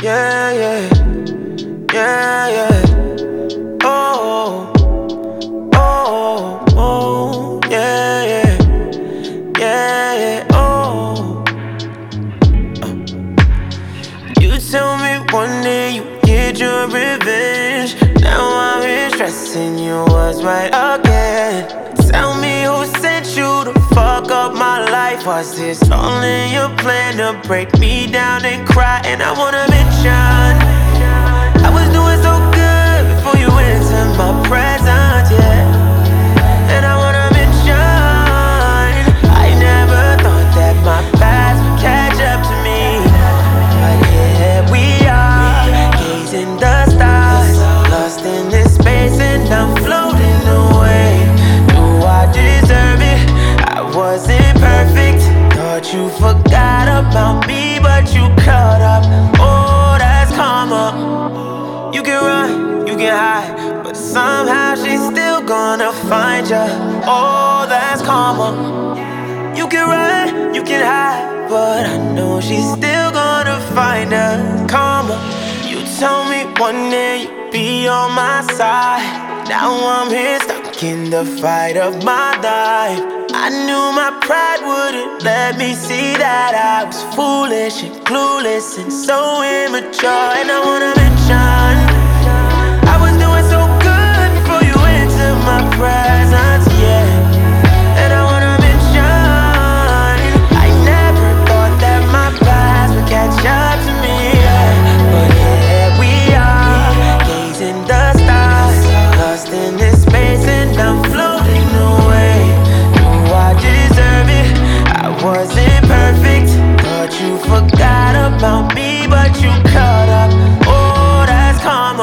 Yeah, yeah, yeah, yeah. Oh, oh, oh, yeah, yeah, yeah, yeah. Oh, you tell me one day you get your revenge. Now I'm here stressing you was right again. Tell me who sent you to fuck up my life. Was this all in your plan to break me down and cry? And I wanna mention I was doing so good before you entered my presence, yeah. And I wanna mention I never thought that my past would catch up to me. But here we are, gazing the stars, lost in this space and I'm floating away. Do I deserve it? I wasn't perfect. Thought you forgot about me, but you caught up. Oh, that's karma. You can run, you can hide, but somehow she's still gonna find ya. Oh, that's karma. You can run, you can hide, but I know she's still gonna find us. Karma. You told me one day you'd be on my side. Now I'm here stuck in the fight of my life. I knew my pride wouldn't let me see that I was foolish and clueless and so immature. And I wanna mention I was doing so good before you entered my presence, yeah. And I wanna mention I never thought that my past would catch up to me, yeah. But here we are, gazing the stars, lost in this space and I'm floating away. Do I deserve it? I wasn't perfect. Thought you forgot about me, but you caught up. Oh, that's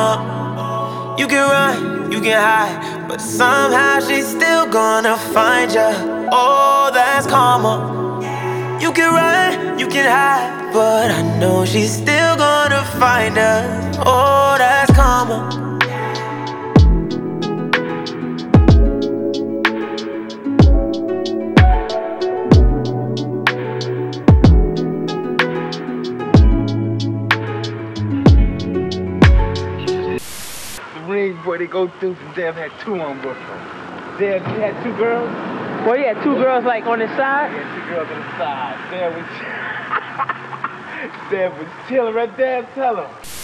karma. You can run, you can hide, but somehow she's still gonna find ya. Oh, that's karma. You can run, you can hide, but I know she's still gonna find us. Oh, that's karma. Ring, boy, they go through. Dev had two on board. Dev, you had two girls? Well, he had two girls like on his side. He had two girls on the side. Dev was chilling right there. Tell him.